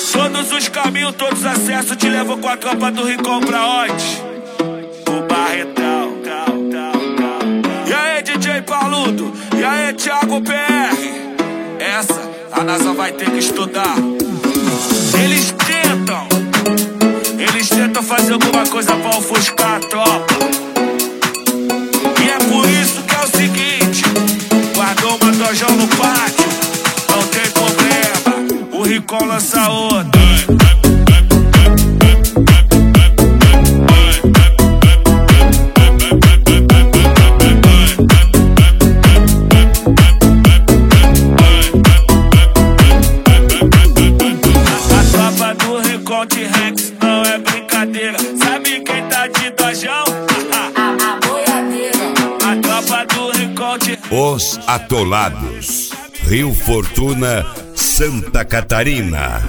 Todos os caminhos, todos os acessos te levam com a tropa do Rincon pra onde? O Barretão. E aí, DJ Paludo? E aí, Thiago PR? Essa a NASA vai ter que estudar. Eles tentam fazer alguma coisa pra ofuscar a tropa. E é por isso que é o seguinte: guardou uma dojão no pátio, não tem problema, o Rincon lança outra. T-Rex não é brincadeira. Sabe quem tá de dojão? A boiadeira. A tropa do Rincon T-Rex. Os Atolados, Rio Fortuna, Santa Catarina.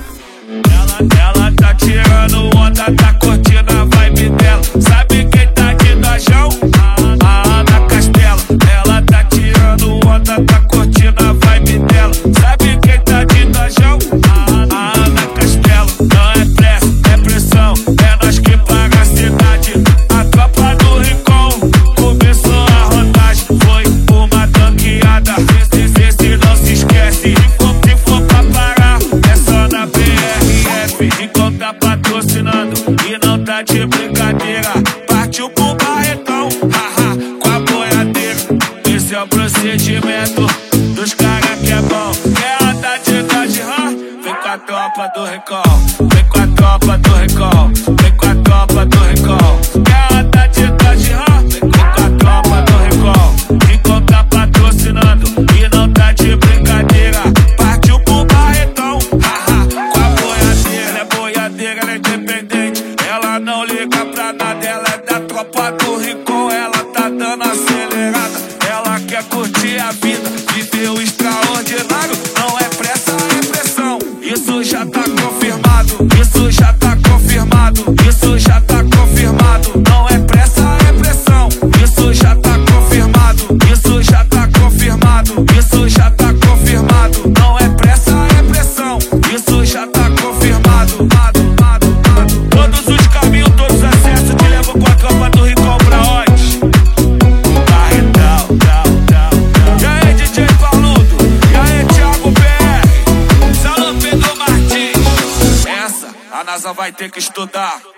Ela tá tirando onda, tá curtindo a vibe dela. Sabe quem tá de dojão? A Ana Castelo. Ela tá tirando onda, tá curtindo a vibe dela. Sabe quem tá de dojão? A Ana Castelo. Não é pressa, é pressão, é nós que paga a cidade. A tropa do Rincon começou a rodagem. Foi uma tanqueada, vê se não se esquece. Se for pra parar, é só na BRF. Rincon tá patrocinando e não tá de brincadeira. Partiu pro Barretão, haha, com a boiadeira. Esse é o procedimento dos caras que é bom. Quer andar de dodge, vem com a tropa do Rincon. Vem com a tropa do Rincon. Vem com a tropa do Rincon. Quer andar de dodge, vem com a tropa do Rincon. Rincon tá patrocinando e não tá de brincadeira. Partiu pro Barretão, haha, com a boiadeira. Ela é boiadeira, ela é independente. Ela não liga pra nada, ela é da tropa do Rincon. Ela tá dando acelerada, ela quer curtir a vida, viver o extraordinário. Não é pressa, é pressão, isso já tá confirmado. Isso já tá confirmado, isso já tá confirmado. Não é pressa, é pressão, isso já tá confirmado. Isso já tá confirmado, isso já tá confirmado. Não é pressa, é pressão, isso já tá confirmado. Todos os caminhos, todos os acessos te levam com a tropa do Rincon pra onde? O Barretão. E aí, DJ Paludo? E aí, Thiago PR? Salão Pedro Martins. Essa a NASA vai ter que estudar.